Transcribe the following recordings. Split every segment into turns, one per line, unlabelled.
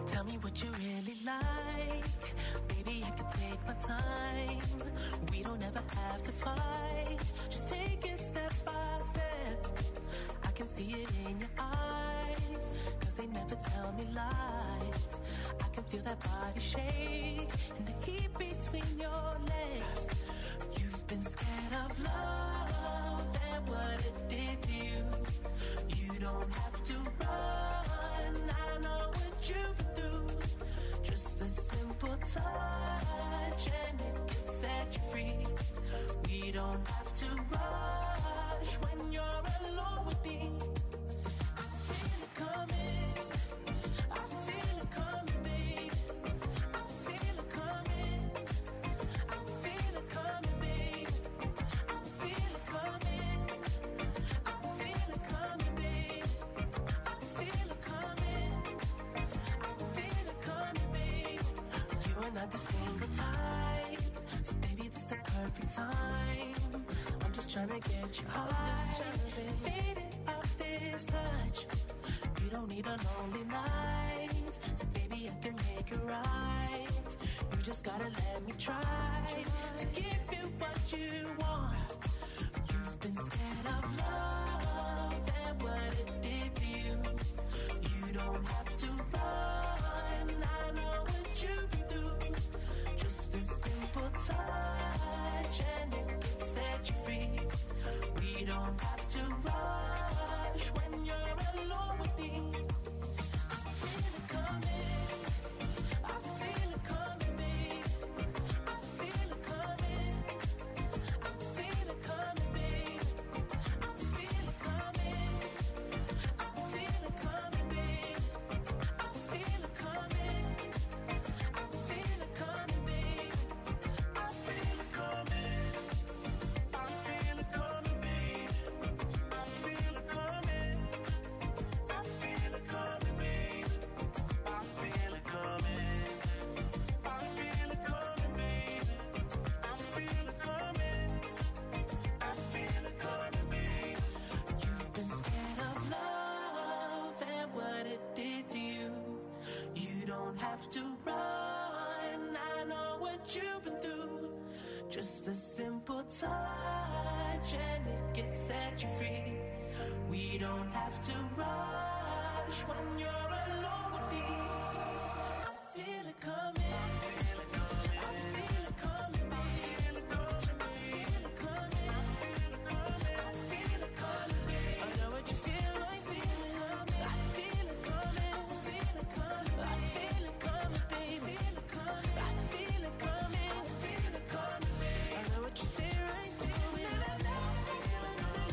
Tell me what you really like. Baby, I can take my time. We don't ever have to fight. Just take it step by step. I can see it in your eyes, 'cause they never tell me lies. I can feel that body shake and the heat between your legs. You've been scared of love and what it did to you. You don't have to run, I know what you've been through. Just a simple touch and it can set you free. We don't have to rush when you're alone with me. I feel it coming, I feel it coming, babe. I feel it coming, I feel it coming, babe. I feel it coming, I feel it coming, babe. I feel it coming, I feel it coming, babe. You are not the single type, so baby, this the perfect time. I'm just trying to get you high, faded off this touch. You don't need a lonely night, so baby, I can make it right. You just gotta let me try to give you what you want. You've been scared of love and what it did to you. You don't have to run, I know what you've been through. Just a simple touch and it can set you free. We don't have to rush when you're alone with me. I feel it coming, I feel it coming, babe. I feel it coming, I feel it coming, babe. I feel it coming, I feel it coming, babe. I feel it coming, I feel it coming, babe. I feel it coming, I feel it coming, babe. I feel it coming, I feel it coming, babe. I feel it coming, I feel it coming, babe. I feel it coming, I feel it coming, babe. You've been scared of love and what it did to you. You don't have to run, I know what you've been through. Just a simple touch and it can set you free. We don't have to rush when you're alone with me. I feel it coming, I feel it coming, I feel it coming, babe. I feel it coming, I feel it coming, babe. I know what you feel like, feeling coming. I feel it coming, I feel it coming, I feel it coming, babe. I feel it coming, I feel it coming, babe. I know what you feel right, feeling. I feel it coming,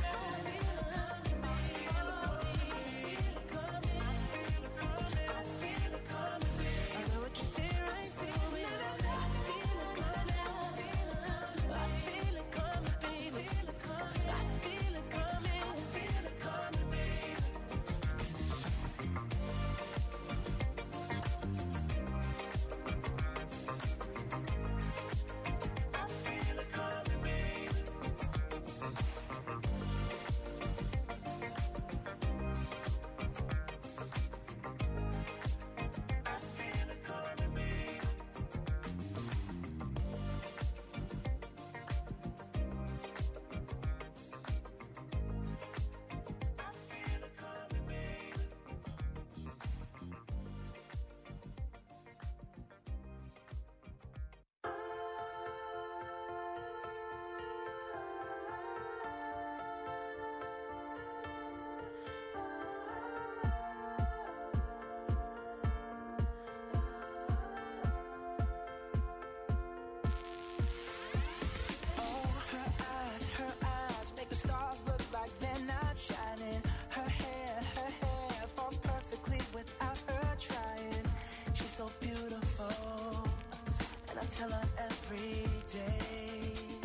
babe. I feel it coming, I feel it coming, babe. I know what you feel right, feeling. I feel it coming, I feel it coming, babe. I feel it coming, I feel it coming, babe. I feel it coming, babe. I feel it coming, babe. I feel it coming, babe.
Her eyes make the stars look like they're not shining. Her hair falls perfectly without her trying. She's so beautiful, and I tell her every day.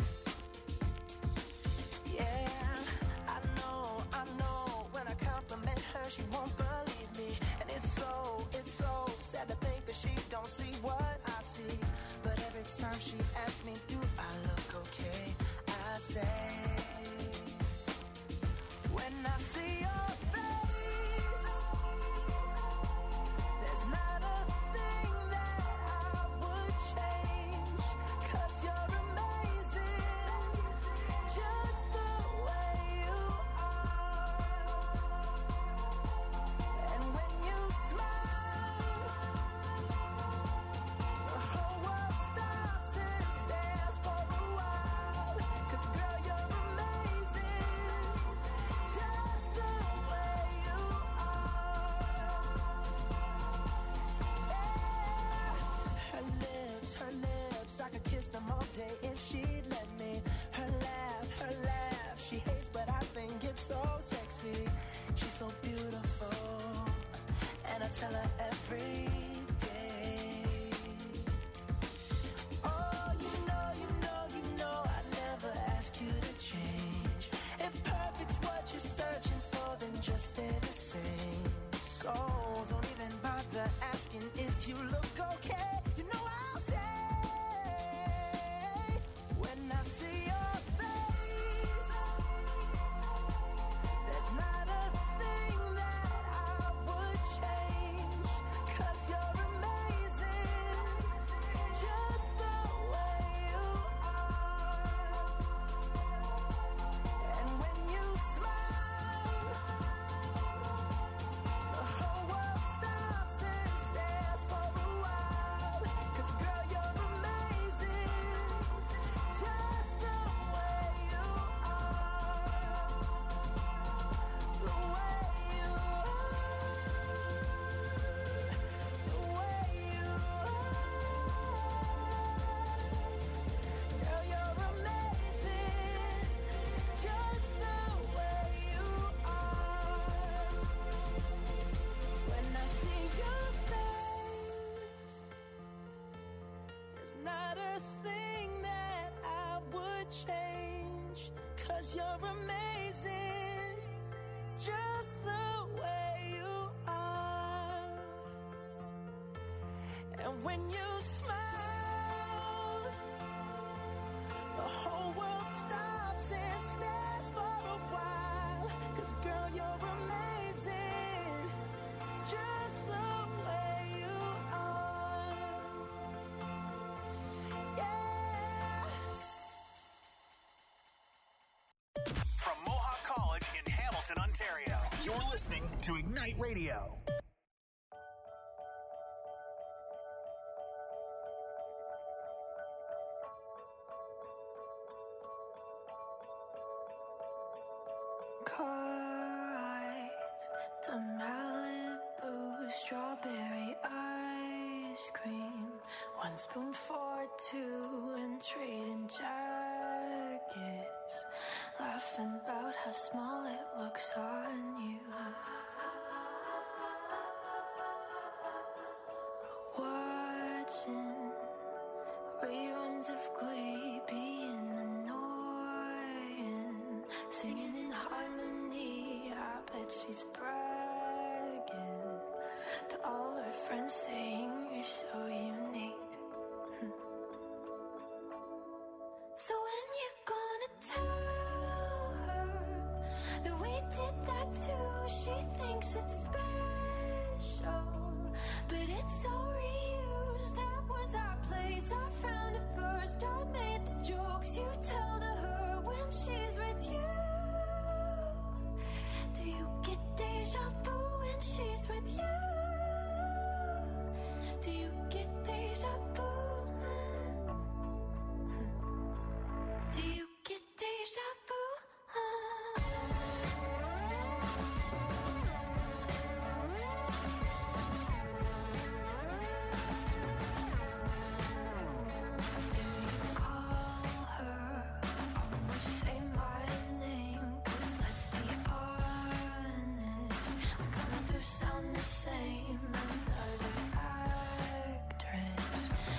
Yeah, I know, when I compliment her, she won't believe me. And it's so sad to think that she don't see what I see. But every time she asks me, do I look okay? I say, when I see your face, there's not a tell her every day. Oh, you know I'd never ask you to change. If perfect's what you're searching for, then just stay the same. So don't even bother asking if you look okay. You know I'll say, when I see your face, there's not a thing that I would change, 'cause you're amazing, just the way you are. And when you smile, the whole world stops and stares for a while. 'Cause girl, you're amazing, just the way you are. The way you are. The way you are. Girl, you're amazing, just the way you are. When I see your face, there's not a thing that I would change, 'cause you're amazing, just the way you are. And when you smile, the whole world stops and stares for a while. 'Cause girl, you're amazing, just the way you are. Yeah.
From Mohawk College in Hamilton, Ontario, you're listening to Ignite Radio.
Car ride to Malibu, strawberry ice cream, 1 spoon for 2 and trading jackets, laughing about how small it looks on you. Watching reruns of Glee, being annoying, singing in harmony. I bet she's bragging to all her friends, saying you're so unique. So when you gonna tell her that we did that too? She thinks it's special, but it's so reused. That was our place, I found it first. I made the jokes you tell to her when she's with you. Do you get deja vu when she's with you? Do you get deja vu? Do you get deja vu? Do you call her? Almost say my name, 'cause let's be honest, we kinda do sound the same. Another actress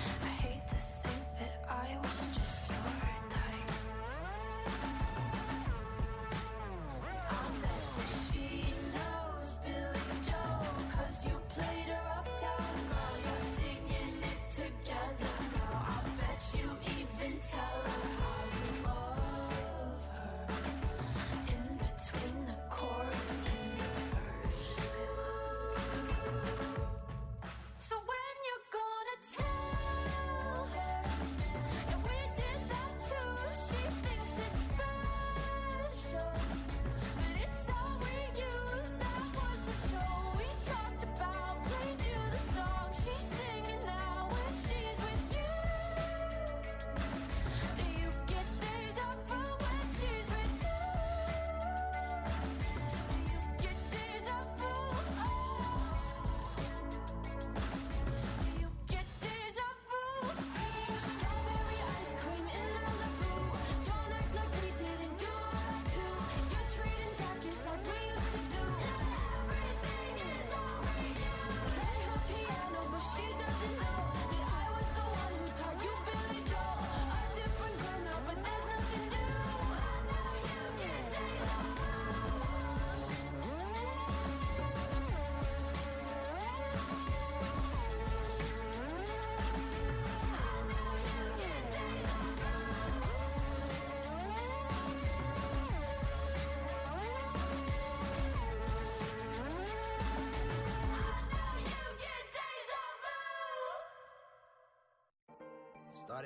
Started.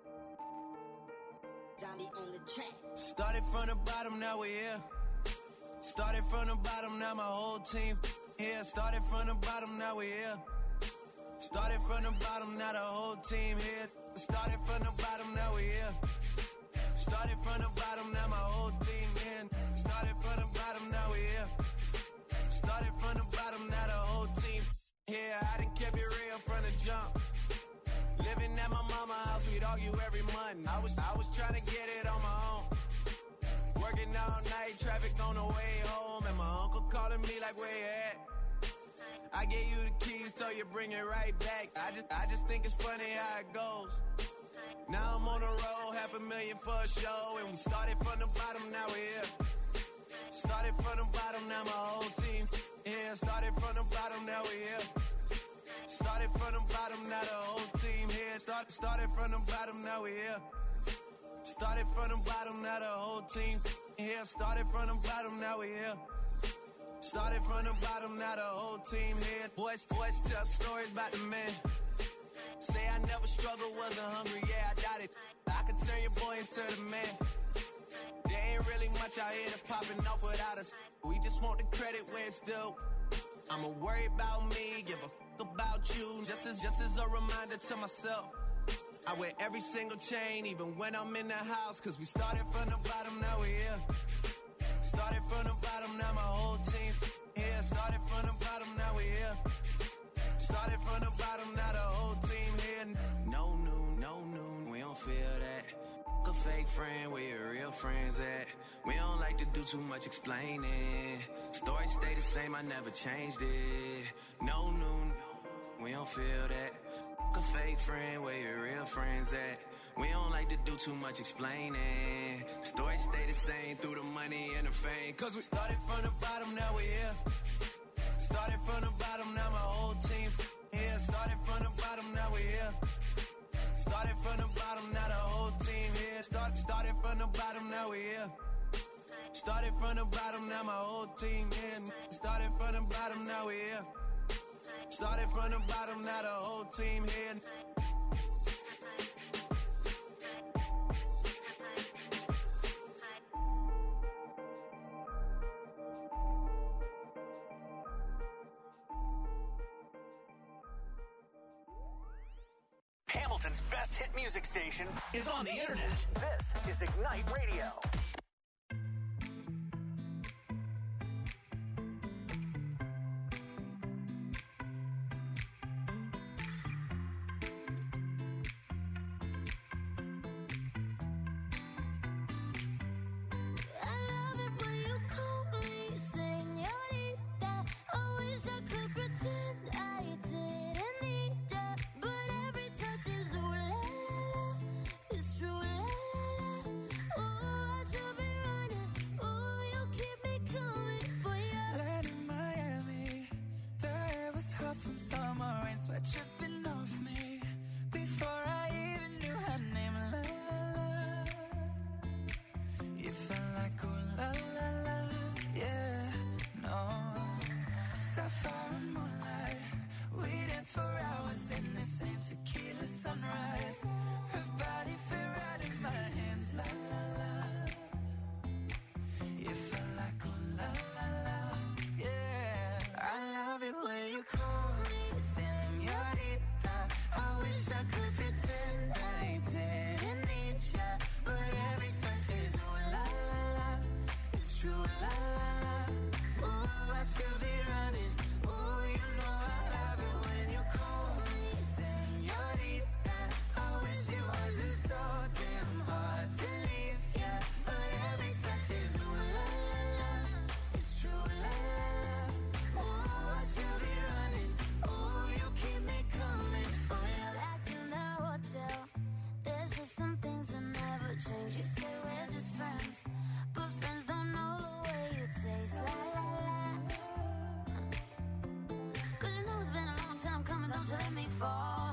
Zombie on the track.
Started from the bottom, now we're here. Started from the bottom, now my whole team here. Started from the bottom, now we're here. Started from the bottom, now the whole team here. Started from the bottom, now we're here. Started from the bottom, now my whole team in. Started from the bottom, now we're here. Started from the bottom, now the whole team here. I done kept it real from the jump. Living at my mama's house, we'd argue every month. I was trying to get it on my own. Working all night, traffic on the way home, and my uncle calling me like, where you at? I gave you the keys, so you bring it right back. I just think it's funny how it goes. Now I'm on the road, $500,000 for a show, and we started from the bottom, now we're here. Started from the bottom, now my whole team here. Started from the bottom, now we're here. Started from the bottom, now the whole team here. Started from the bottom, now we're here. Started from the bottom, now the whole team here. Started from the bottom, now we're here. Started from the bottom, now the whole team here. Boys tell stories about the man. Say I never struggled, wasn't hungry, yeah, I doubt it. I could turn your boy into the man. There ain't really much out here that's popping off without us. We just want the credit where it's due. I'ma worry about me, give a fuck about you. Just as a reminder to myself. I wear every single chain, even when I'm in the house. Cause we started from the bottom, now we're here. Started from the bottom, now my whole team here. Started from the bottom, now we're here. Started from the bottom, now the whole team here. No noon, we don't feel that. A fake friend, where your real friends at? We don't like to do too much explaining. Story stay the same, I never changed it. No noon, we don't feel that. A fake friend, where your real friends at? We don't like to do too much explaining. Story stay the same through the money and the fame. Cause we started from the bottom, now we're here. Started from the bottom, now my whole team here. Started from the bottom, now we're here. Started from the bottom, now the whole team here. Started from the bottom, now we're here. Started from the bottom, now my whole team here. Started from the bottom, now we're here. Started from the bottom, now the whole team here.
Hamilton's best hit music station is on the internet. This is Ignite Radio.
Tripping off me before I even knew her name. La la la, you felt like ooh la la la, yeah, no. Sapphire and moonlight, we danced for hours in the same tequila sunrise. Her body fit right in my hands. La la la, you felt like ooh la la la, yeah. I love it when you call me. I wish I could pretend I didn't need ya, but every touch is ooh la la la, it's true la la la. Ooh, I should be running. Ooh, you know I love it when you call me señorita. I wish it wasn't so damn hard to leave ya, but every touch is ooh la la la, it's true la la la. Ooh, I should be running. Ooh, you keep me coming. There's just some things that never change. You say we're just friends, but friends don't know the way you taste. La la la. Cause you know it's been a long time coming, don't you let me fall.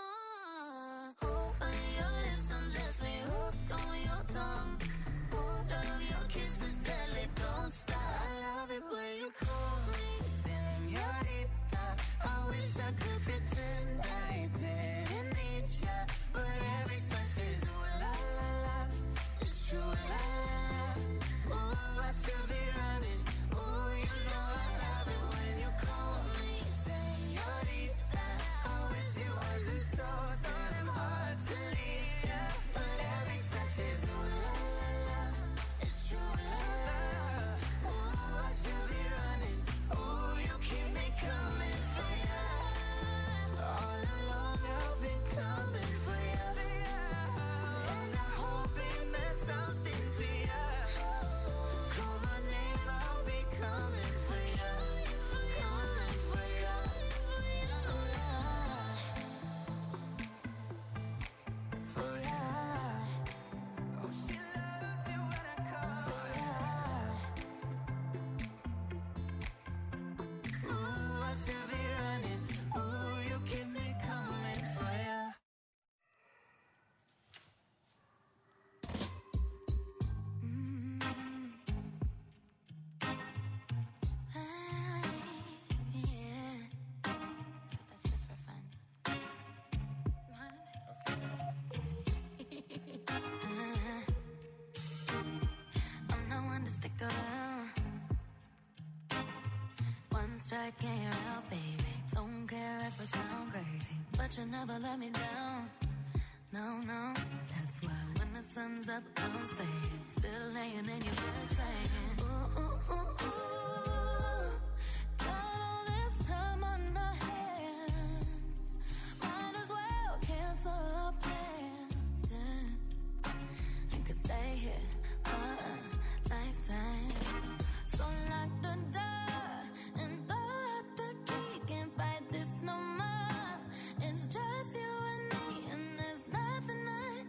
On your lips, undress me, hooked on your tongue. Love your kisses deadly, don't stop. I love it when you call me señorita. I wish I could pretend I didn't need ya, but every
I care out, baby. Don't care if I sound crazy, but you never let me down. No, no, that's why when the sun's up, I'll stay. Still laying in your bed saying, ooh, ooh, ooh, ooh. Got all this time on our hands. Might as well cancel our plans. Yeah. I could stay here for a lifetime. So lock the door and throw out the key. Can't fight this no more. It's just you and me, and there's nothing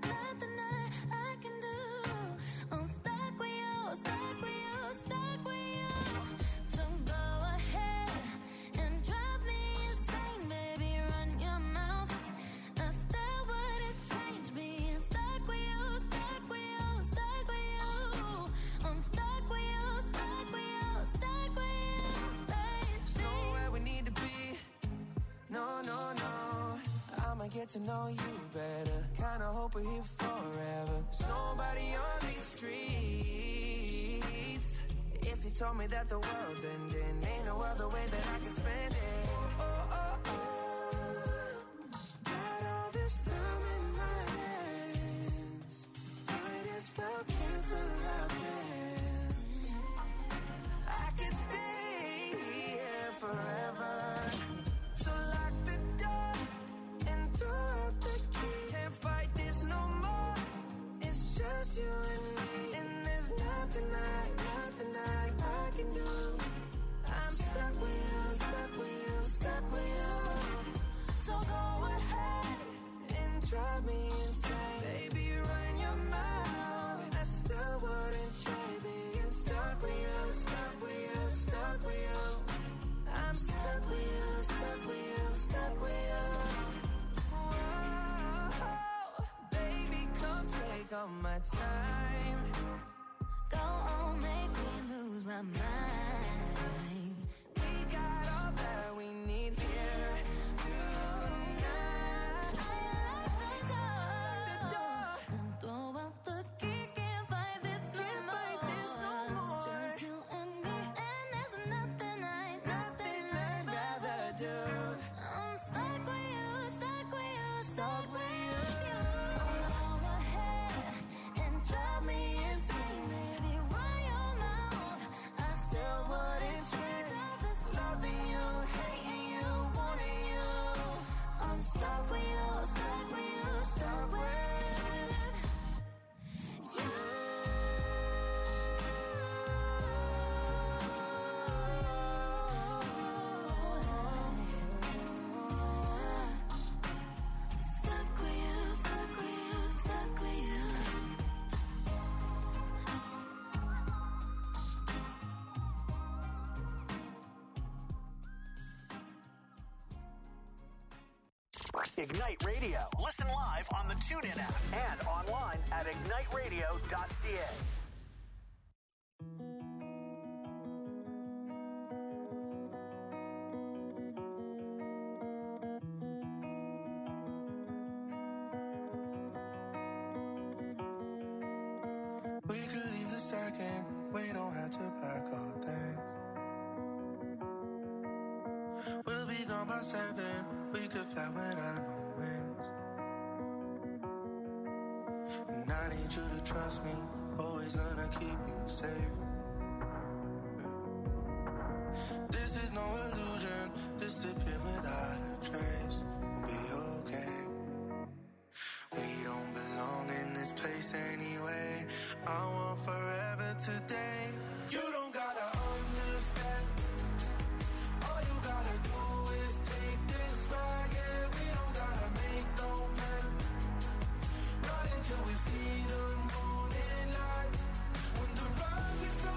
I can do. I'm stuck with you, stuck with you, stuck with you. So go ahead and drive me insane, baby. Run your mouth. I still wouldn't change being stuck with you, stuck with you, stuck with you. I'm stuck with you, stuck with you, stuck with you, baby.
There's nowhere we need to be. No, no, no. I'ma get to know you better. Kinda hope we're here forever. There's nobody on these streets. If you told me that the world's ending, ain't no other way that I can spend it. Oh, oh, oh. Got all this time in my hands. Might as well cancel our plans. I can stay here forever. So lock the door and throw out the key. Can't fight this no more. It's just you and me, and there's nothing I can do. I'm stuck with you, stuck with you, stuck with you. So go ahead and drive me insane, baby. Run your mouth. I still wouldn't trade being stuck with you, stuck with you, stuck with you. I'm stuck with you, stuck with you, stuck with you. Whoa, baby, come take all my time.
Go on, make me lose my mind.
We got all that we need here tonight. The door.
And throw out the key. Can't fight this no
Can't
more.
fight this no more.
It's just you and me, and there's nothing
I'd rather do.
I'm stuck with you, stuck with you,
Stuck with you.
So go ahead and drive me insane, baby. Run your mouth. I still wouldn't change all this loving you, hating you, wanting you. I'm stuck with you, stuck with you, stuck with you. Stuck with you, stuck with you, stuck with you.
Ignite Radio. Listen live on the TuneIn app and online at igniteradio.ca.
We could leave the second, we don't have to pack all things. We'll be gone by 7, we could fly without no wings. And I need you to trust me, always gonna keep you safe. This is no illusion, disappear without a trace. We'll be okay. We don't belong in this place anyway. I want forever today. You don't gotta understand. All you gotta do is take this ride. Yeah, we don't gotta make no plan. Not until we see the morning light. When the ride gets so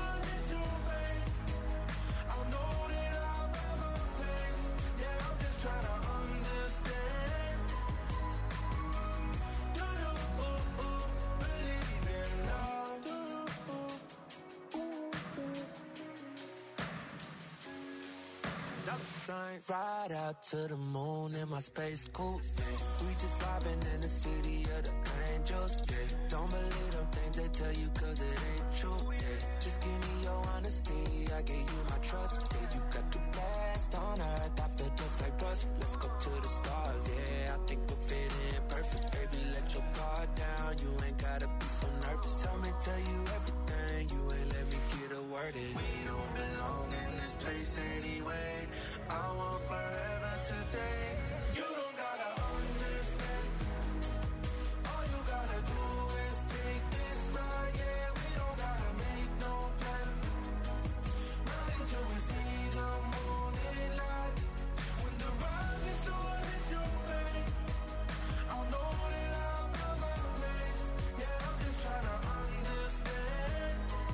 sign. Ride out to the moon in my space coupe. We just vibing in the city of the angels. Yeah. Don't believe them things they tell you cause it ain't true. Yeah. Just give me your honesty, I give you my trust. Yeah. You got the best on earth, I feel just like rust. Let's go to the stars, yeah. I think we'll fit in perfect. Baby, let your guard down, you ain't gotta be so nervous. Tell you everything, you ain't let me get a word in.
We don't belong in this place anyway. I want forever today. You don't gotta understand. All you gotta do is take this ride. Yeah, we don't gotta make no plan. Not until we see the morning light. When the rising sun hits your face, I'll know that I've got my place. Yeah, I'm just trying to understand.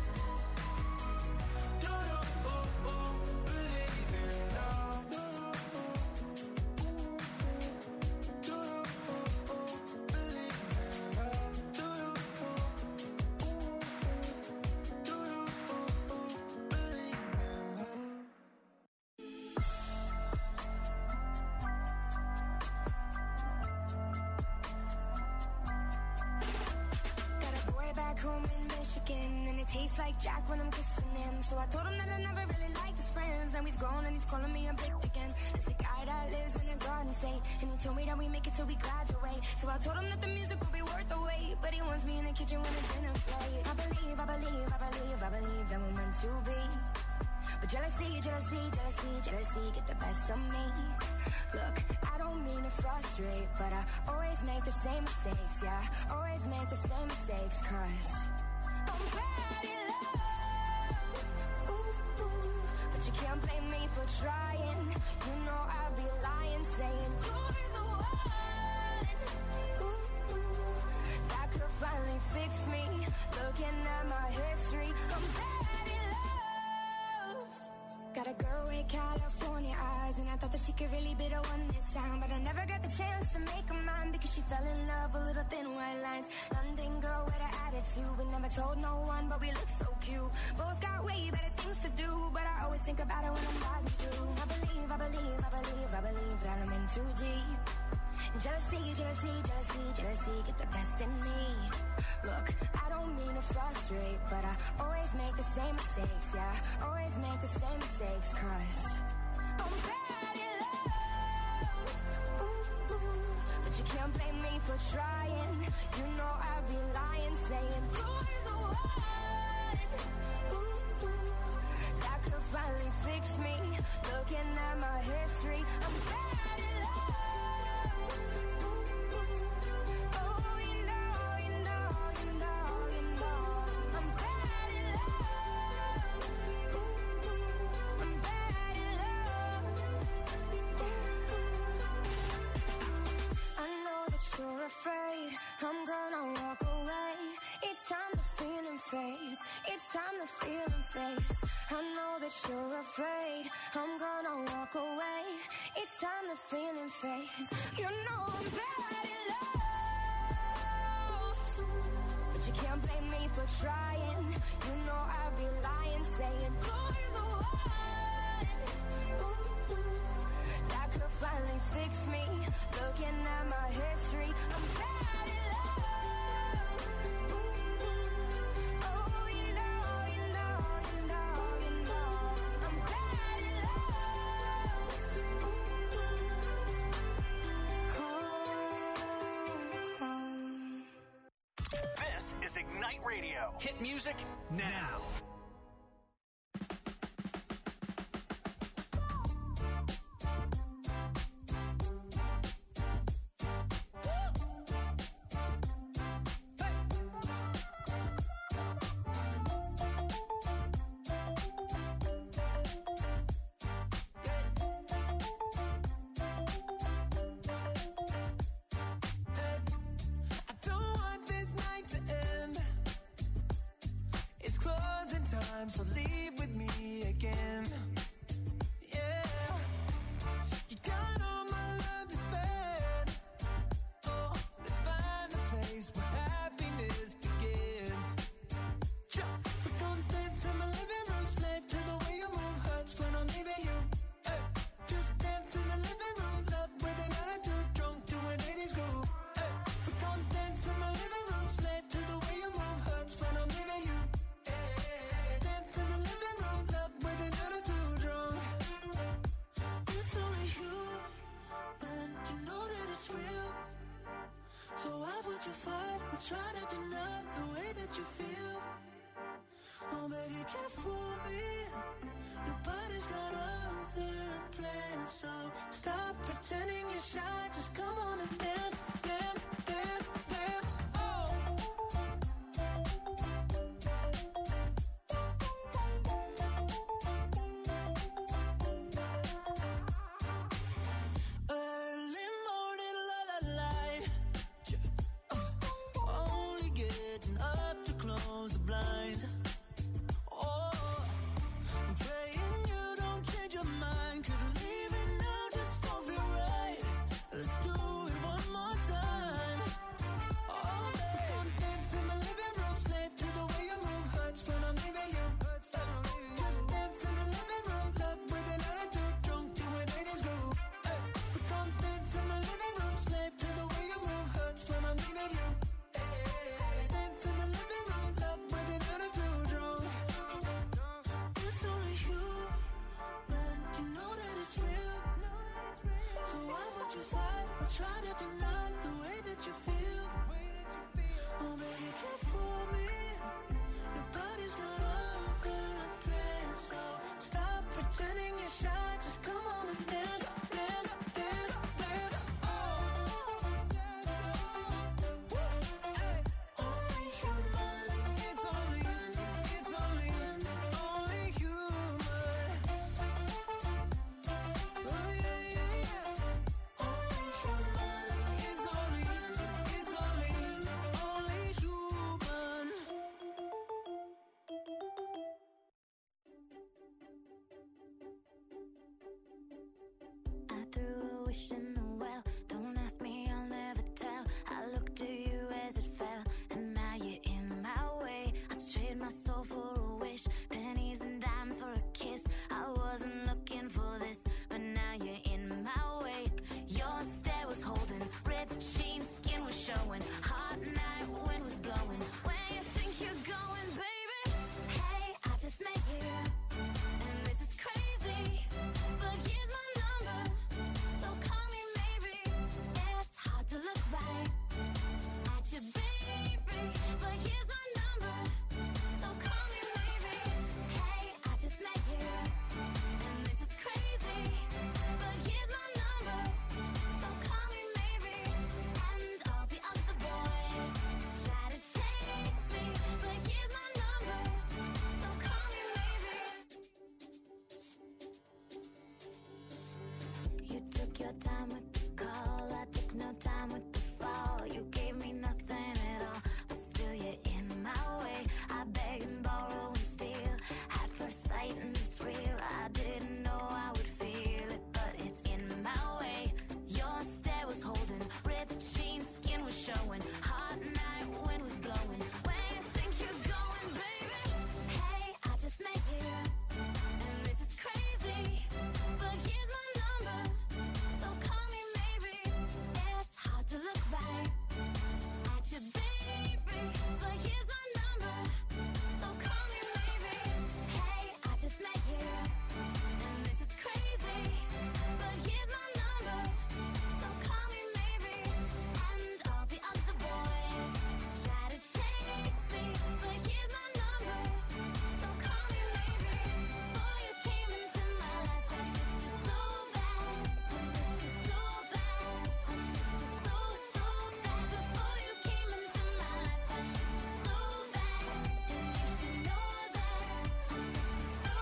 Do you believe in love? Do you believe in love? Do you believe in love?
Got a boy back home in Michigan, and it tastes like Jack when I'm kissing him. So I told him that I never really liked his friends. Now he's grown and he's calling me a bitch again. There's a guy that lives in a garden state, and he told me that we make it till we graduate. So I told him that the music will be worth the wait, but he wants me in the kitchen when the dinner plate. I believe that we're meant to be. But jealousy get the best of me. Look, I don't mean to frustrate, but I always make the same mistakes. Yeah, always make the same mistakes, cause I'm bad in love. Ooh, but you can't blame me for trying. You know I'd be lying, saying you're the one. That could finally fix me. Looking at my history, I'm bad in love. Got a girl with California eyes, and I thought that she could really be the one this time. But I never got the chance to make her mine, because she fell in love with little thin white lines. London girl with an attitude, we never told no one, but we look so cute. Both got way better things to do, but I always think about it when I'm riding through. I believe that I'm in too deep. Jealousy get the best in me. Look, I don't mean to frustrate, but I always make the same mistakes. Yeah, always make the same mistakes, cause I'm bad in love. Ooh, but you can't blame me for trying. You know I'd be lying, saying you're the one. Ooh, that could finally fix me. Looking at my history, I'm bad in love. Oh, you know, I'm bad in love. I'm bad in love. I know that you're afraid I'm gonna walk away. It's time the feeling fades. It's time the feeling fades. I know that you're afraid I'm gonna walk away. It's time the feeling fades. You know I'm bad in love, but you can't blame me for trying. You know I'd be lying, saying you're the one. Ooh, that could finally fix me. Looking at my history, I'm bad in love. Oh, you know, I'm bad in love.
This is Ignite Radio. Hit music now.
I don't want this night to end. It's closing
try to deny the way that you feel. Oh baby, you can't fool me. Nobody's got other plans, so stop pretending you're shy. Just come on and dance, dance, dance, dance. Oh. Early morning, la light. Only getting up to close the blinds. Oh, I'm praying you don't change your mind, 'cause leaving now just don't feel right. Let's do it one more time. Oh, babe, come dance in my living room, slave to the way you move. Hurts when I'm leaving you. Just dance in the living room, love with an attitude, drunk to an 80s groove. Hey, but come dance in my living room, slave to the way you move. Hurts when I'm leaving you. Dance in the living room, love with an attitude, drunk. It's only you, man, you know that it's real. So why would you fight or try to deny the way that you feel? Oh baby, you can't fool me. Nobody's got other plans, so stop pretending you're shy. Just come on and dance, dance, dance, dance. Oh, hey, only human. It's only human. Oh yeah, yeah, yeah. Only human. It's only human.
I threw a wish in the well. Don't ask me, I'll never tell. I looked to you as it fell, and now you're in my way. I trade my soul for a wish, pennies and dimes for a kiss. I wasn't looking for this, but now you're in my way. Your stare was holding, ripped jeans, skin was showing. Hot night, wind was blowing. Where you think you're going, baby? Hey, I just met you, and this is crazy, but here's my number, so call me maybe. It's hard to look right at you, baby, but here's my number, so call me maybe. Hey, I just met you, and this is crazy, but here's my number, so call me maybe. And all the other boys try to chase me, but here's my number, so call me maybe. You took your time with the call, I took no time with the fall. You gave me nothing at all, but still you're in my way. I beg and borrow and steal at first sight, and it's real. I didn't know I would feel it, but it's in my way. Your stare was holding, ripped jeans, skin was showing. Hot night, wind was blowing. Where you think you're going, baby? Hey, I just met you, and this is crazy, but here's my number, so call me maybe. It's hard to look right at you, baby, but here's my number, so call me maybe. Hey, I just met you, and this is crazy, but here's my number, so call me maybe. And all the other boys try to chase me, but here's my number, so call me maybe. Before you came into my life, I missed you so bad. I missed you so bad. I missed you so bad. Before you came into my life, I missed you so bad, and you should know that. I missed you so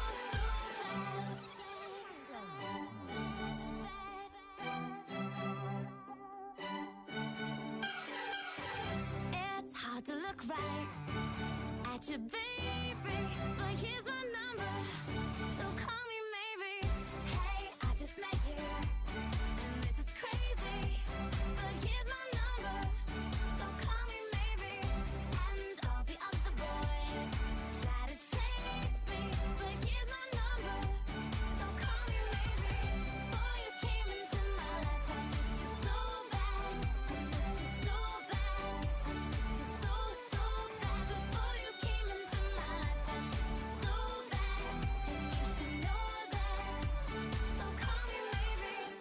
bad. It's hard to look right at you, baby, but here's my number, so call me maybe. Hey, I just met you, and this is crazy, but here's my number, so call me maybe. And all the other boys try to chase me, but here's my number, so call me maybe. Before you came into my life, I missed you so bad. I missed you so bad. I missed you so bad. Before you came into my life, I missed you so bad, and you should know that, so call me maybe.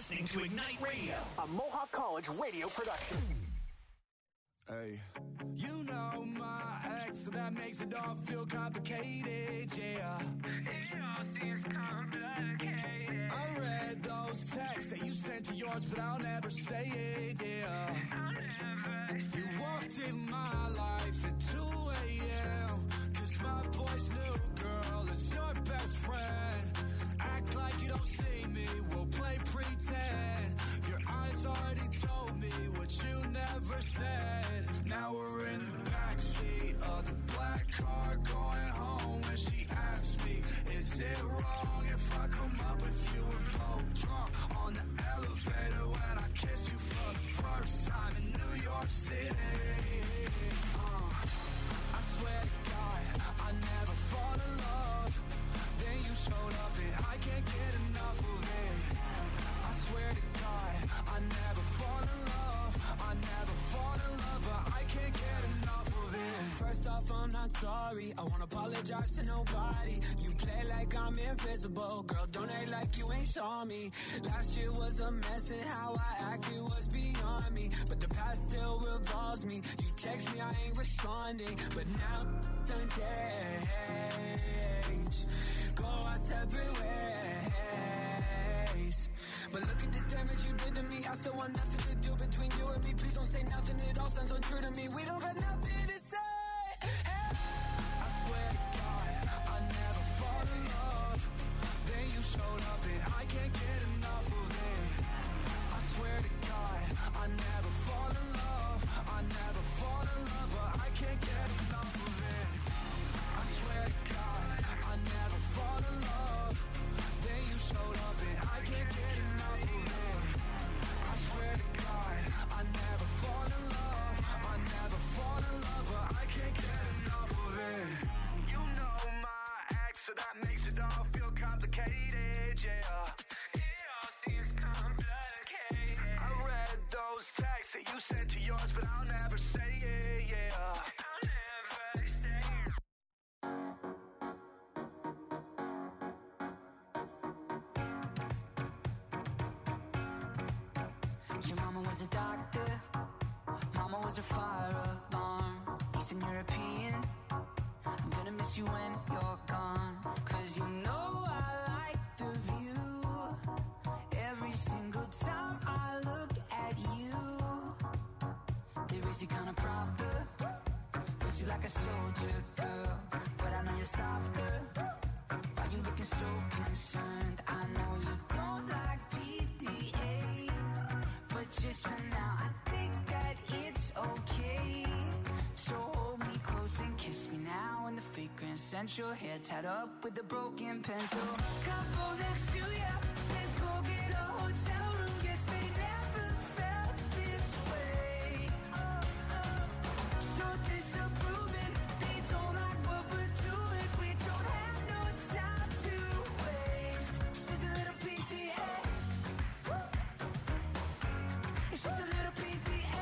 listening to Ignite Radio, a Mohawk College radio production.
Hey, you know my ex, so that makes it all feel complicated, yeah. It all seems complicated. I read those texts that you sent to yours, but I'll never say it, yeah. I'll never say you walked in my life at 2 a.m. Cause my boy's new girl is your best friend. Act like you don't see me, we'll play pretend. Your eyes already told me what you never said. Now we're in the backseat of the black car going home. When she asked me, is it wrong if I come up with you? We're both drunk on the elevator when I kiss you for the first time in New York City. I swear to God, I never fall in love. Then you showed up and I can't get enough of it. I swear to God, I never fall in love. I never fall in love, but I can't get enough of it. First off, I'm not sorry. I won't apologize to nobody. You play like I'm invisible. Girl, don't act like you ain't saw me. Last year was a mess and how I acted was beyond me. But the past still revolves me. You text me, I ain't responding. But now done change. Go our separate ways. But look at this damage you did to me. I still want nothing to do between you and me. Please don't say nothing, it all sounds untrue to me. We don't got nothing to say. Hey. I swear to God, I never fall in love. Then you showed up and I can't get enough of it. I swear to God, I never fall in love. I never fall in love, but I can't get enough of it. I swear to God, I never fall in love. Then you showed up and I can't get enough of it. I swear to God, I never fall in love. I never fall in love, but I can't get enough of it. You know my ex, so that makes it all feel complicated, yeah. It all seems complicated. I read those texts that you sent to yours, but I'll never say it, yeah. I'll never say it. Your mama was a doctor, mama was a fire alarm. Eastern European, I'm gonna miss you when you're gone. Cause you know I like the view. Every single time I look at you, they raise you kinda proper, raise you like a soldier girl. But I know you're softer. Why you looking so concerned? I know you don't like PDA, but just for now I think that it's okay. So hold me close and kiss me now. And the fragrance scent your hair tied up with a broken pencil. Couple next to ya says go get a hotel room. Guess they never felt this way. So disapproving, they don't like what we're doing. We don't have no time to waste. She's a little PDA. She's a little PDA.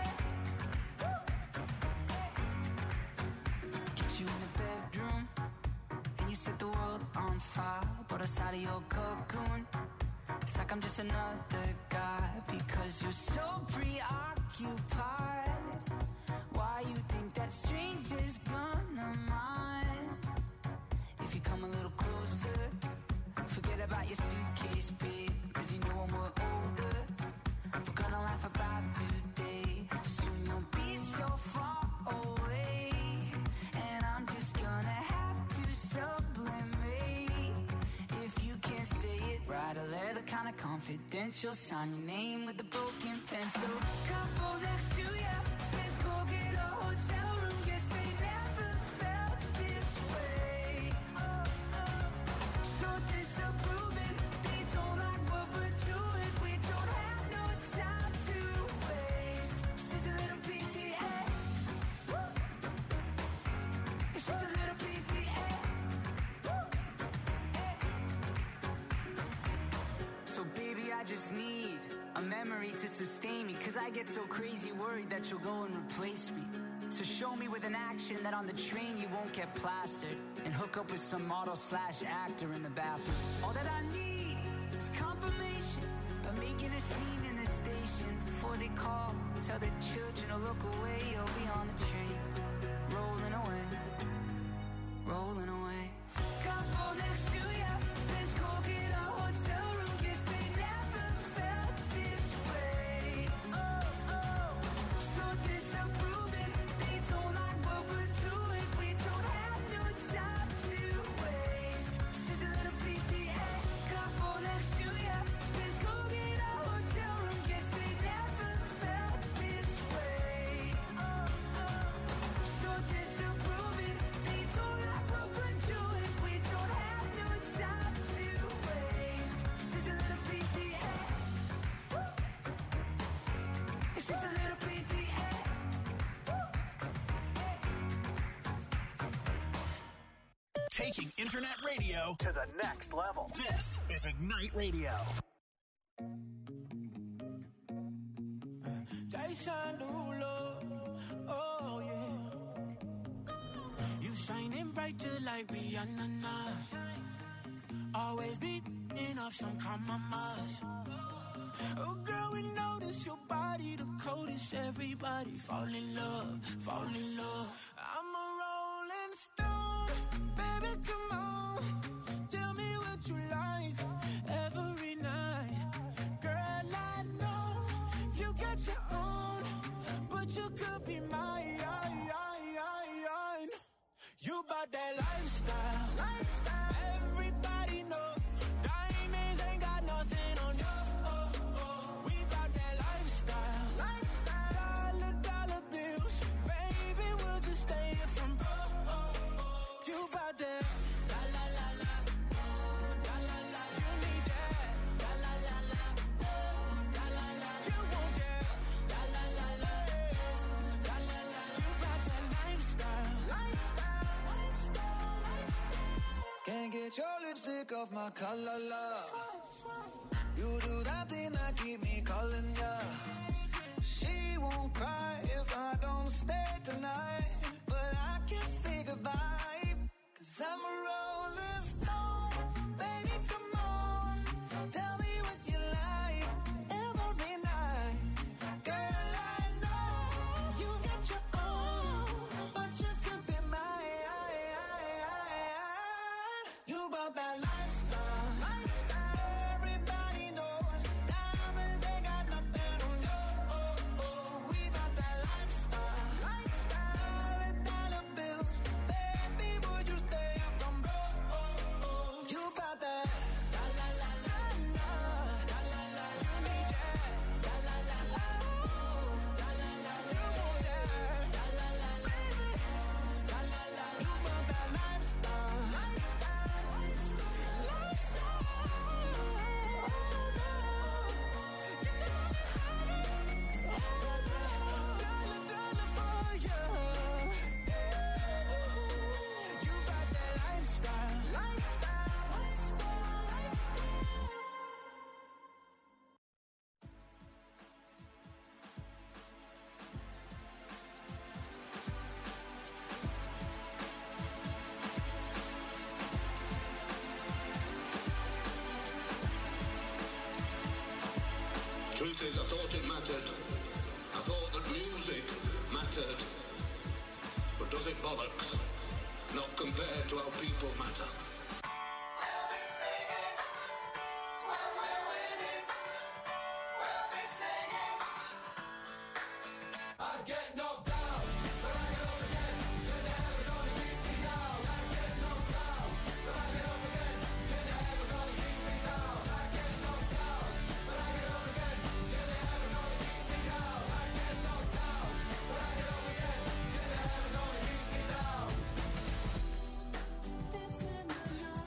Get you in the bedroom and you set the world on fire. But outside of your cocoon, it's like I'm just another guy. Because you're so preoccupied. Why you think that stranger's gonna mind? If you come a little closer, forget about your suitcase, babe. Cause you know when we're older, we're gonna laugh about today. Soon you'll be so far away, and I'm just gonna have to sublimate. If you can't say it, write a letter kinda confidential. Sign your name with a broken pencil. Couple next to ya says go get a hotel room. Guess they never felt this way. So disapproving, they don't like what we're doing. We don't have no time to waste. She's a little PDA. She's a little PDA. So baby, I just need a memory to sustain me. Cause I get so crazy worried that you'll go and replace me. So show me with an action that on the train you won't get plastered, and hook up with some model/actor in the bathroom. All that I need is confirmation by making a scene in the station before they call. Tell the children to look away. You'll be on the train, rolling away, rolling away. Couple next to ya says go get a hotel room. Guess they never felt this way. Oh, oh, so disapproving. They don't like what we're doing. We don't have no time to waste. She's a little PTA. Couple next to ya says go get a hotel room. Guess they never felt this way. Oh, oh, so disapproving. They don't like what we're doing. We don't have no time to waste. She's a little PTA. She's a little PTA.
Taking internet radio to the next level. This is Ignite Radio.
Jason Derulo, oh yeah. You shining bright just like Rihanna now. Always beating up some compromise. Oh girl, we notice your body the coldest. Everybody fall in love, fall in love. I'm a rolling stone, baby, come on. Tell me what you like every night. Girl, I know you got your own, but you could be mine. You bought that lifestyle. Everybody knows diamonds ain't got nothing on you. We bought that lifestyle. Dollar bills, baby, we'll just stay here from broke. You bought that. La la la la, la la la. You need that. La la la la, la la la. You want that. La la la la, la la la. You bought that lifestyle.
Can't get your lipstick off my collar, love. You do that thing that keep me calling ya. She won't cry if I don't stay tonight, but I can't say goodbye, 'cause I'm a rolling stone. Baby, come on, tell me what you like every night. Girl, I know you got your own, but you could be mine. You bought that lifestyle. Everybody knows diamonds ain't got nothing on you. We bought that lifestyle. Dollar bills, baby, would you stay up from broke? You bought that. La la la la la, la la la. You need that. La la la la, la la la. You want that. La la la la, la la la. You bought that lifestyle.
Truth is, I thought it mattered. I thought that music mattered. But does it bollocks? Not compared to how people matter.
This in the night.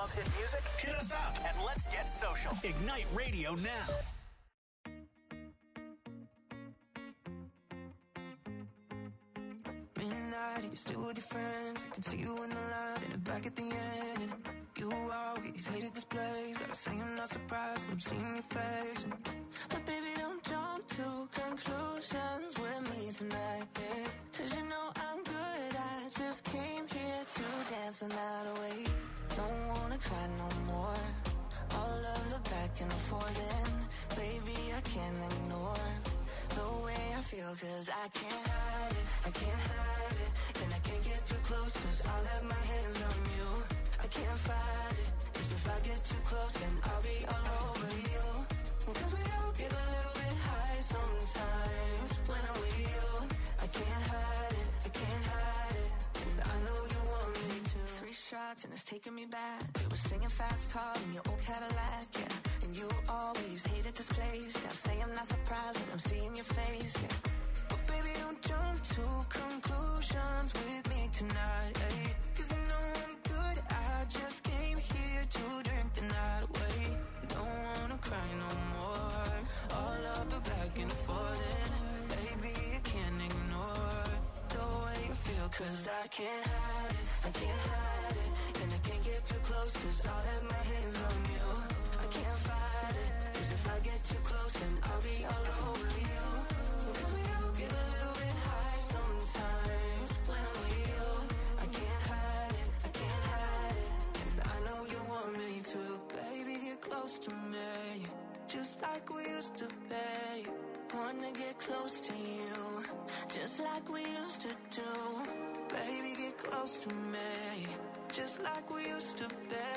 love hit music? Hit us up and let's get social. Ignite Radio now.
Midnight, you're still with your friends. I can see you in the lines and back at the end. And you always hated this place. Gotta say I'm not surprised when I'm seeing your face. But baby, don't jump to conclusions with me tonight, yeah. Cause you know I'm good, I just came here to dance the night away. Don't wanna cry no more. All of the back and forth, and baby, I can't ignore the way I feel, cause I can't hide it, I can't hide it. And I can't get too close, cause I'll have my hands on you. I can't fight it, cause if I get too close, then I'll be all over you. Cause we all get a little bit high sometimes when I'm with you. I can't hide it, I can't hide it. And I know you want me to. 3 shots and it's taking me back. We were singing fast car in your old Cadillac, yeah. And you always hated this place. Gotta say I'm not surprised when I'm seeing your face, yeah. But baby, don't jump to conclusions with me tonight, hey. Cause you know I'm good, I just came here to drink the night away. Don't wanna cry no more. All of the back and forth, and baby, you can't ignore the way you feel, cause I can't hide it, I can't hide it. And I can't get too close, cause I'll have my hands on you. I can't fight it, cause if I get too close, then I'll be all over you. Cause we all get a little bit high sometimes when I'm with you. I can't hide it, I can't hide it. And I know you want me to. Baby, get close to me, just like we used to be. Wanna get close to you, just like we used to do. Baby, get close to me, just like we used to be.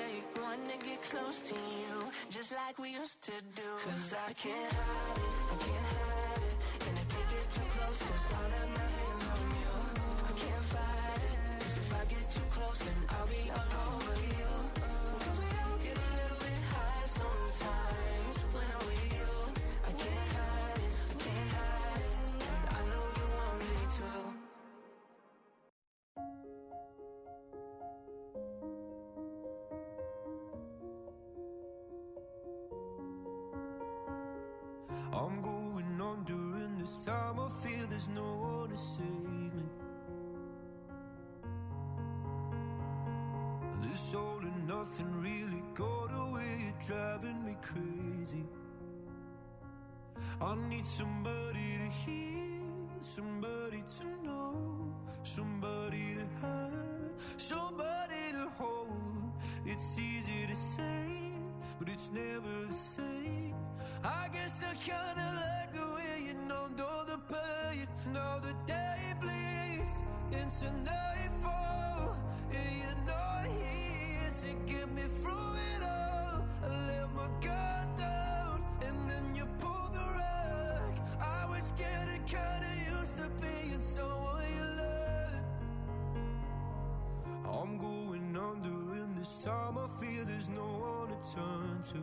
Wanna get close to you, just like we used to do. Cause I can't hide it, I can't hide it. And I can't get too close, cause I'll have my hands on you. I can't fight it, cause if I get too close, then I'll be all over you. Cause we all get a little bit high sometimes when I'm with you. I can't hide it, I can't hide it. And I know you want me to.
I'm going on during this time. I feel there's no one to save me. This all and nothing really got away. You're driving me crazy. I need somebody to hear, somebody to know, somebody to have, somebody to hold. It's easy to say, but it's never the same. I guess I kinda like the way you numbed all the pain. Now the day bleeds into nightfall, and you're not here to get me through it all. I let my guard down, and then you pulled the rug. I was getting kinda used to being someone you loved. I'm going under, and this time I feel there's no one to turn to.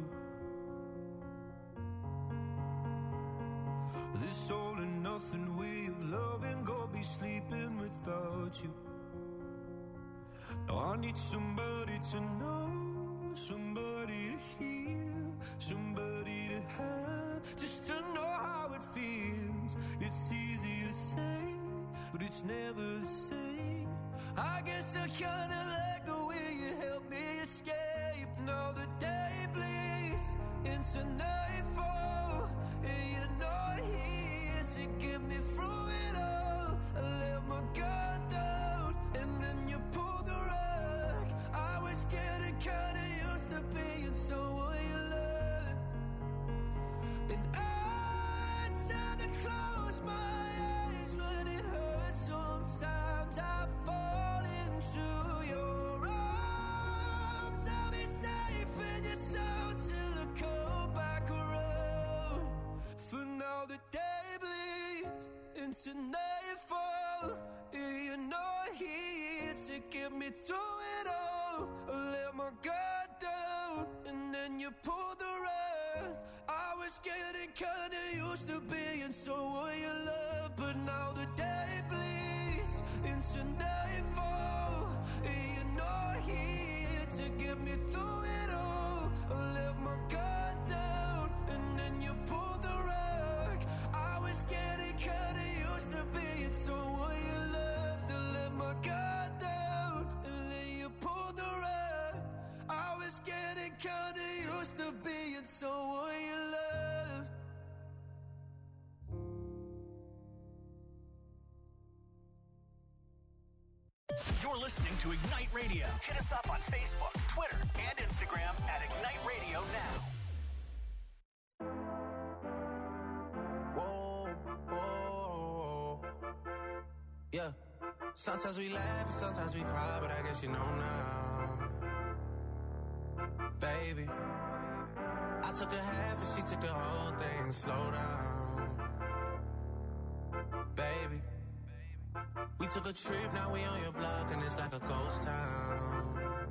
This all and nothing way of loving, go be sleeping without you. Now I need somebody to know, somebody to hear, somebody to have, just to know how it feels. It's easy to say, but it's never the same. I guess I kinda like the way you help me escape. Now the day bleeds into nightfall, and you're not here to get me through it all. I let my guard down, and then you pulled the rug. I was getting kinda used to being someone you loved. And I tend to close my eyes when it hurts. Sometimes I fall into your arms. I'll be safe in your soul till I come back around. For now the day bleeds into nightfall, and you're not here to get me through it all. I let my guard down, and then you pulled the rug. I was getting kinda used to being someone you love, but now the day bleeds into nightfall, and you're not here to
get me through it all. I let my guard down, and then you pulled the rug. I was scared it kinda used to be it, so will you love to let my guard down, and then you pulled the rug. I was scared it kinda used to be it, so will you love?
You're listening to Ignite Radio. Hit us up on Facebook, Twitter, and Instagram at Ignite Radio Now.
Whoa, whoa, yeah. Sometimes we laugh and sometimes we cry, but I guess you know now. Baby, I took a half and she took the whole thing. Slow down. Baby, we took a trip, now we on your block and it's like a ghost town.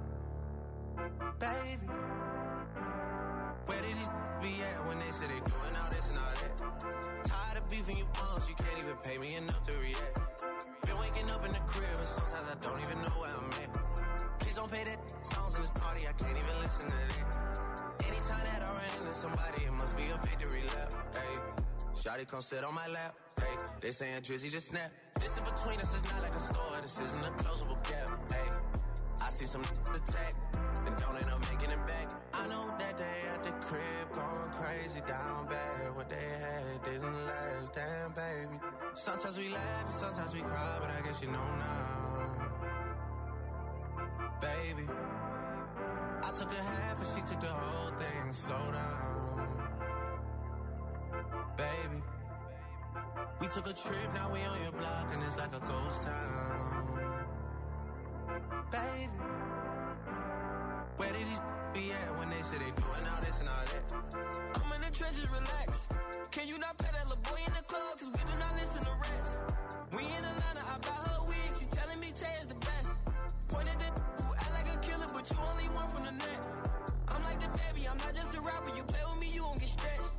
Baby, where did these be at when they say they doing all this and all that? Tired of beefing you bums, you can't even pay me enough to react. Been waking up in the crib and sometimes I don't even know where I'm at. Please don't pay that songs in this party, I can't even listen to that. Anytime that I run into somebody, it must be a victory lap. Hey, shawty come sit on my lap. Hey, they saying Drizzy just snap. This in between us is not like a store, this isn't a closable gap. Hey, I see some attack and don't end up making it back. I know that they at the crib going crazy down bad. What they had didn't last, damn baby. Sometimes we laugh and sometimes we cry, but I guess you know now. Baby, I took a half and she took the whole thing. Slow down. Baby, we took a trip, now we on your block and it's like a ghost town. Baby, where did these be at when they say they doing all this and all that? I'm in the trenches, relax. Can you not pet that little boy in the club? Cause we do not listen to rats. We in Atlanta, I buy her wig, she telling me Tay is the best. Pointed that who act like a killer, but you only one from the net. I'm like the baby, I'm not just a rapper. You play with me, you won't get stretched.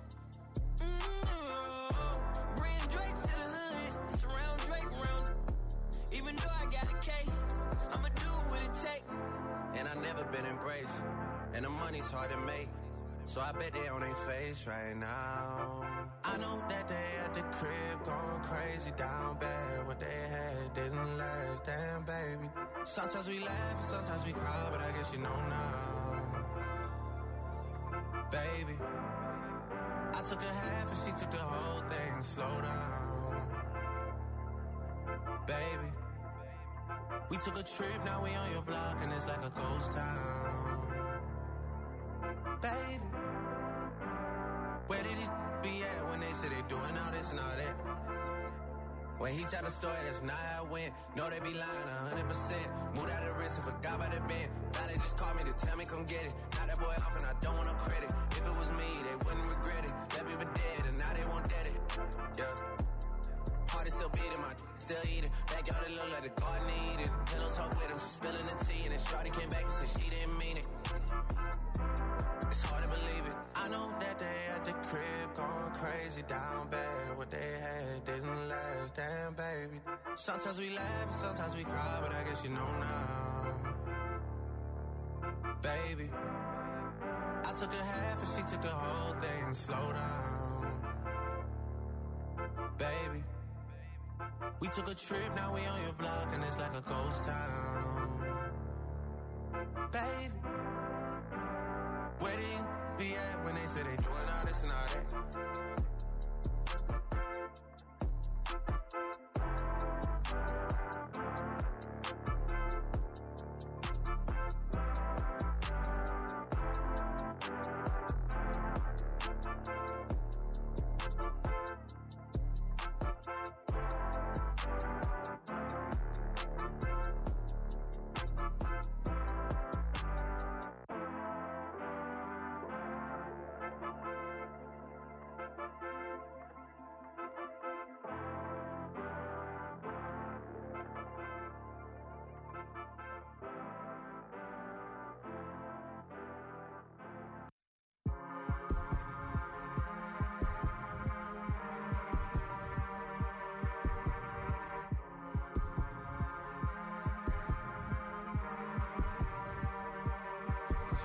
Bring Drake to the hood, surround Drake around. Even though I got a case, I'ma do what it take. And I never been embraced, and the money's hard to make. So I bet they on their face right now. I know that they at the crib going crazy down bad. What they had didn't last, damn baby. Sometimes we laugh and sometimes we cry, but I guess you know now. Baby, I took a half and she took the whole thing. Slow down. Baby, we took a trip, now we on your block and it's like a ghost town. Baby, where did these be at when they say they doing all this and all that? When he tell the story, that's not how it went. No, they be lying 100%. Moved out of the wrist and forgot about the bend. Now they just call me to tell me come get it. Now that boy off and I don't want no credit. If it was me, they wouldn't regret it. Left me for dead and now they won't dead it. Yeah. Heart is still beating, my still eating. Backyard, it look like the garden eating. Pillow talk with him, she spilling the tea. And then Shawty came back and said she didn't mean it. It's hard to believe it. I know that they at the crib going crazy down bad. What they had didn't last, damn baby. Sometimes we laugh and sometimes we cry, but I guess you know now. Baby, I took a half and she took the whole thing. Slow down. Baby, we took a trip, now we on your block and it's like a ghost town. Baby, where did these be at when they say they doing all this and all that?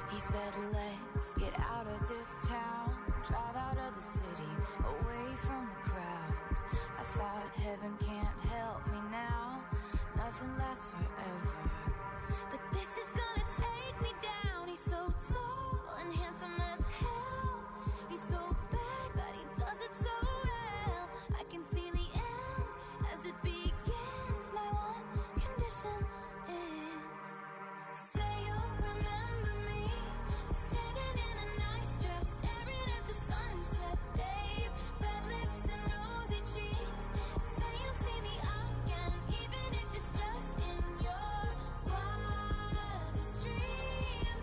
He said, let's get out of this town, drive out of the city, away from the crowds. I thought heaven can't help me now, nothing lasts forever. But this is gonna take me down. He's so tall and handsome as hell. He's so bad, but he does it so well. I can see the end as it begins. My one condition is, say you'll remember me, standing in a nice dress, staring at the sunset, babe. Red lips and rosy cheeks. Say you'll see me again, even if it's just in your wildest dreams.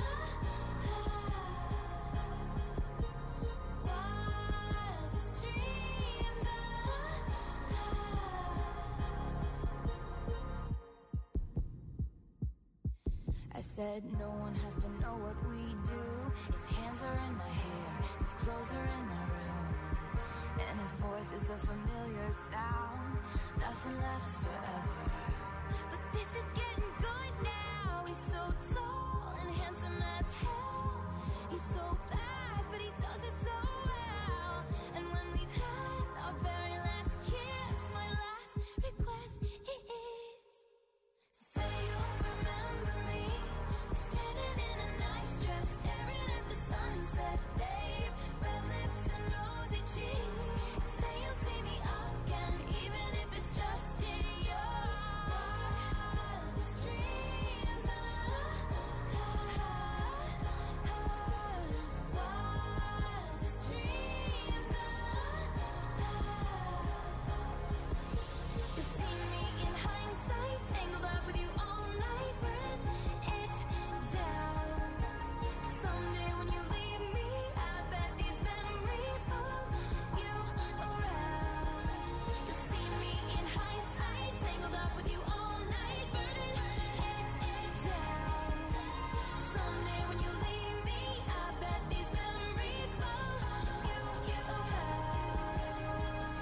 Wildest dreams. I said no one has to know what we do. His hands are in my hair, his clothes are in my room, and his voice is a familiar sound. Nothing lasts forever, but this is getting good now. He's so tall and handsome as hell. He's so bad, but he does it so well. And when we've had our very last kiss, my last request is, say you'll remember me, standing in a nice dress, staring at the sunset, babe. Red lips and rosy cheeks. Say you'll see me again, even if it's just in your wildest dreams. Wildest dreams. You see me in hindsight, tangled up with you all night, burning it down. Someday when you leave me, I bet these memories follow you around. You see me in hindsight, tangled up with you all night, burning it down. Someday when you leave me, I bet these memories follow you around.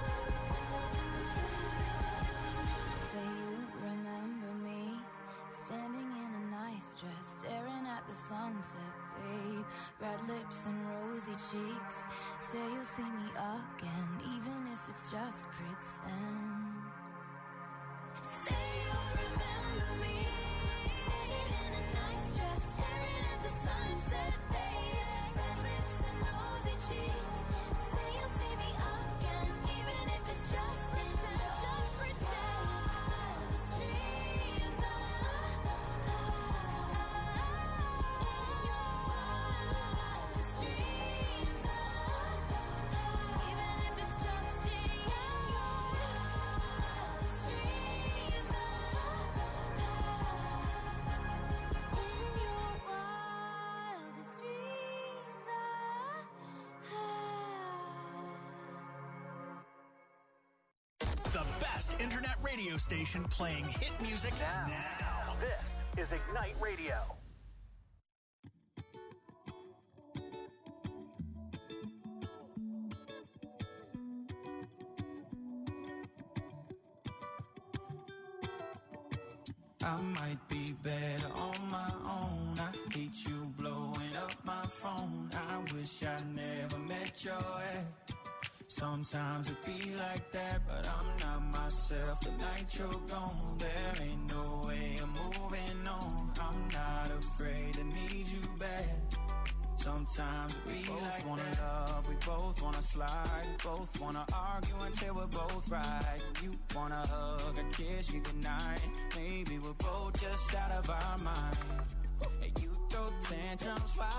Say you remember me, standing in a nice dress, staring at the sunset, babe. Red lips and rosy cheeks. Say you'll see me again, even if it's just pretend. Say you'll remember me, standing in a nice dress, staring at the sunset, babe. Red lips and rosy cheeks. Say you'll see me again, even if it's just pretend. Just pretend. Wildest dreams. In your wildest dreams. Even if it's just in your wildest dreams. In your wildest dreams.
The best internet radio station playing hit music now. This is Ignite Radio.
I might be better on my own. I hate you blowing up my phone. I wish I never met your ex. Sometimes it be like that, but I'm not myself the night you're gone. There ain't no way I'm moving on. I'm not afraid to need you back. Sometimes we both like wanna that. Love, we both wanna slide, we both wanna argue until we're both right. You wanna hug or kiss me goodnight. Maybe we're both just out of our mind. And you throw tantrums while